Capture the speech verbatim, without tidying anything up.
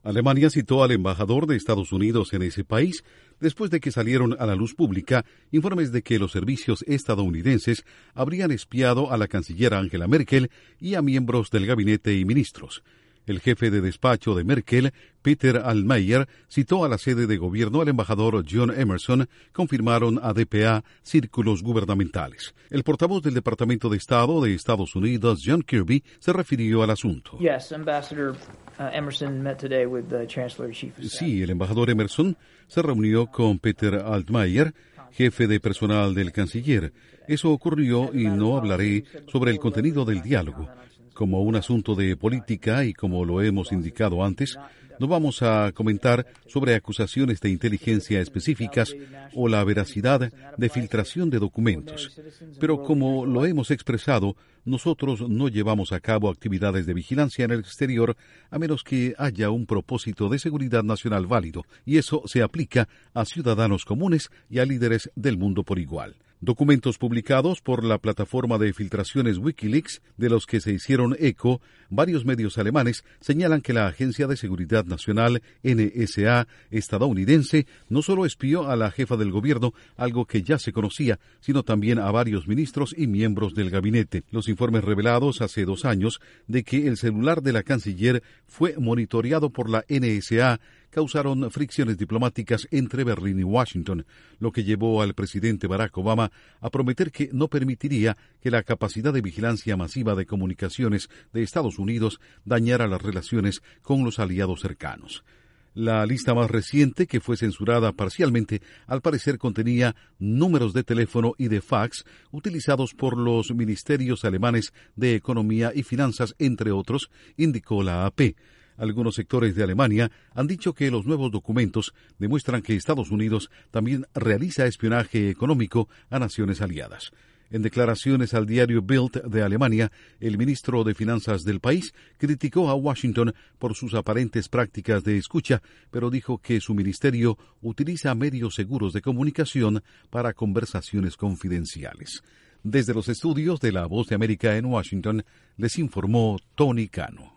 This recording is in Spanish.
Alemania citó al embajador de Estados Unidos en ese país después de que salieron a la luz pública informes de que los servicios estadounidenses habrían espiado a la canciller Angela Merkel y a miembros del gabinete y ministros. El jefe de despacho de Merkel, Peter Altmaier, citó a la sede de gobierno al embajador John Emerson, confirmaron a D P A círculos gubernamentales. El portavoz del Departamento de Estado de Estados Unidos, John Kirby, se refirió al asunto. Yes, Ambassador uh, Emerson met today with the Chancellor Chief of Staff. Sí, el embajador Emerson se reunió con Peter Altmaier, jefe de personal del canciller. Eso ocurrió y no hablaré sobre el contenido del diálogo. Como un asunto de política y como lo hemos indicado antes, no vamos a comentar sobre acusaciones de inteligencia específicas o la veracidad de filtración de documentos. Pero como lo hemos expresado, nosotros no llevamos a cabo actividades de vigilancia en el exterior a menos que haya un propósito de seguridad nacional válido, y eso se aplica a ciudadanos comunes y a líderes del mundo por igual. Documentos publicados por la plataforma de filtraciones Wikileaks, de los que se hicieron eco, varios medios alemanes señalan que la Agencia de Seguridad Nacional, N S A, estadounidense, no solo espió a la jefa del gobierno, algo que ya se conocía, sino también a varios ministros y miembros del gabinete. Los informes revelados hace dos años de que el celular de la canciller fue monitoreado por la N S A causaron fricciones diplomáticas entre Berlín y Washington, lo que llevó al presidente Barack Obama a prometer que no permitiría que la capacidad de vigilancia masiva de comunicaciones de Estados Unidos dañara las relaciones con los aliados cercanos. La lista más reciente, que fue censurada parcialmente, al parecer contenía números de teléfono y de fax utilizados por los ministerios alemanes de Economía y Finanzas, entre otros, indicó la A P. Algunos sectores de Alemania han dicho que los nuevos documentos demuestran que Estados Unidos también realiza espionaje económico a naciones aliadas. En declaraciones al diario Bild de Alemania, el ministro de Finanzas del país criticó a Washington por sus aparentes prácticas de escucha, pero dijo que su ministerio utiliza medios seguros de comunicación para conversaciones confidenciales. Desde los estudios de La Voz de América en Washington, les informó Tony Cano.